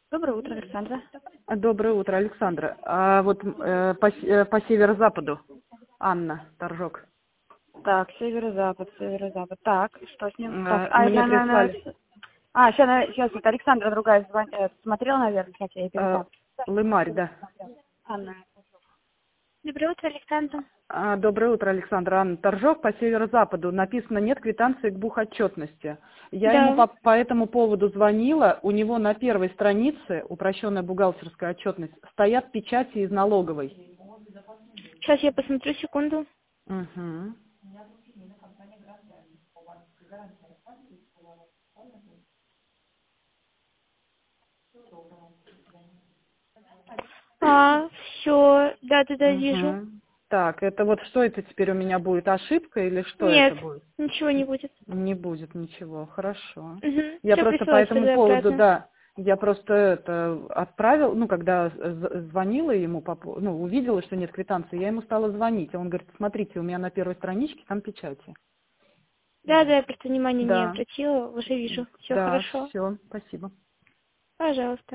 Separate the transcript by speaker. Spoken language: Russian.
Speaker 1: Доброе утро, Александра.
Speaker 2: Доброе утро, Александра. По северо-западу Анна Торжок.
Speaker 1: Так, северо-запад, северо-запад. Так, что с ним? Так,
Speaker 2: Мне прислали
Speaker 1: сейчас это Александра другая смотрела, наверное, сейчас я ей передам.
Speaker 2: Лымарь, да.
Speaker 1: Анна. Доброе утро, Александра.
Speaker 2: Доброе утро, Александра. Анна Торжок по северо-западу. Написано, нет квитанции к бухотчетности. Я ему
Speaker 1: Да.
Speaker 2: по этому поводу звонила. У него на первой странице, упрощенная бухгалтерская отчетность, стоят печати из налоговой.
Speaker 1: Сейчас я посмотрю, секунду.
Speaker 2: Угу.
Speaker 1: Все, да, вижу.
Speaker 2: Угу. Так, это вот что это теперь у меня будет? Ошибка или что
Speaker 1: Нет,
Speaker 2: это будет?
Speaker 1: ничего не будет.
Speaker 2: Не будет ничего, хорошо.
Speaker 1: Угу.
Speaker 2: Я
Speaker 1: Все,
Speaker 2: просто по
Speaker 1: присылать
Speaker 2: этому
Speaker 1: сюда
Speaker 2: поводу,
Speaker 1: обратно.
Speaker 2: да, я просто это отправил, когда звонила ему, увидела, что нет квитанции, я ему стала звонить, а он говорит, смотрите, у меня на первой страничке там печати.
Speaker 1: Да, я просто внимания не
Speaker 2: Да,
Speaker 1: обратила, уже вижу. Все
Speaker 2: да,
Speaker 1: хорошо.
Speaker 2: все, спасибо.
Speaker 1: Пожалуйста.